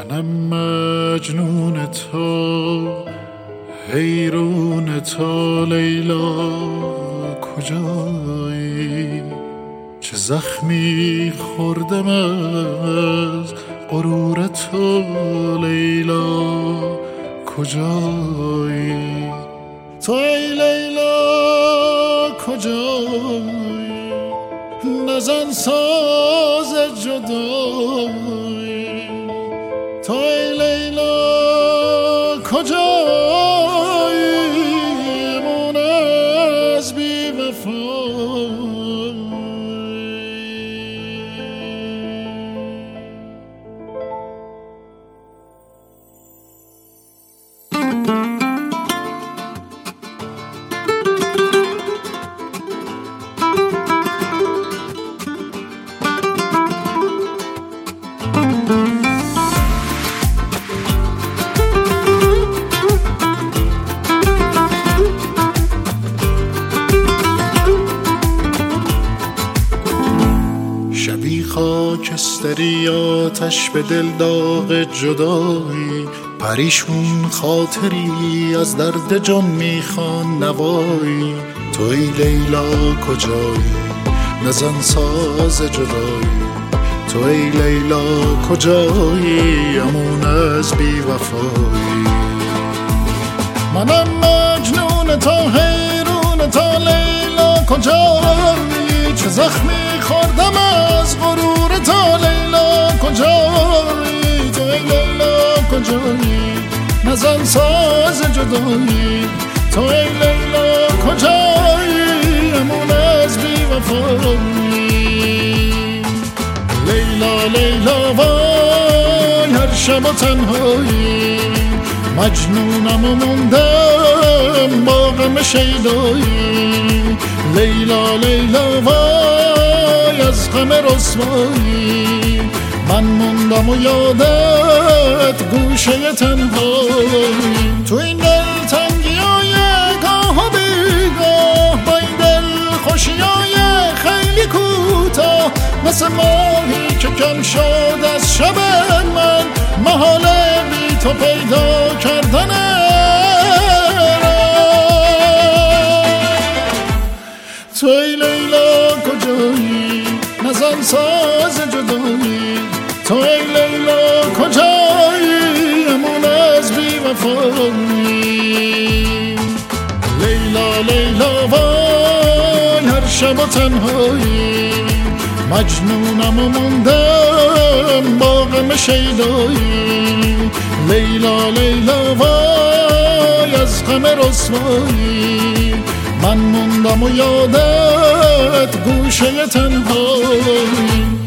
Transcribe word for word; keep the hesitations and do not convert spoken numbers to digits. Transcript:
منم مجنون تو، حیرون تو لیلا کجایی؟ چه زخمی خوردم از غرور تو لیلا کجایی؟ تو ای لیلا کجایی؟ نزن ساز جدایی. تو ای لیلا کجایی؟ من از بی وفایی. شبی خاکستری آتش به دل داغ جدایی، پریشون خاطری از درد جان میخوان نوایی. تو ای لیلا کجایی؟ نزن ساز جدایی. تو ای لیلا کجایی؟ امون از بی وفایی. منم مجنون تو، حیرون تو لیلا کجایی؟ چه زخمی خوردم از غرور تو لیلا کجایی؟ تو ای لیلا کجایی؟ نزن ساز جدایی. تو ای لیلا کجایی؟ امون از بی وفایی. لیلا لیلا وای هر شب و تنهایی، مجنونم و موندم با غم شیدایی. لیلا لیلا وای از غم رسوایی، من موندم و یادت گوشه تنهایی. تو این دل تنگی های گاه و بیگاه، با این دل خوشی های خیلی کوتاه، مثل ماهی که کم شد از شب من، محال بی تو پیدا کردنه. تو ای لیلا کجایی؟ نزن ساز جدایی. تو ای لیلا کجایی؟ امون از بی وفایی. لیلا لیلا وای هر شب و تنهایی، مجنونم و موندم با غم شیدایی. لیلا لیلا وای از غم رسوایی، من موندم و یادت گوشه تنهایی.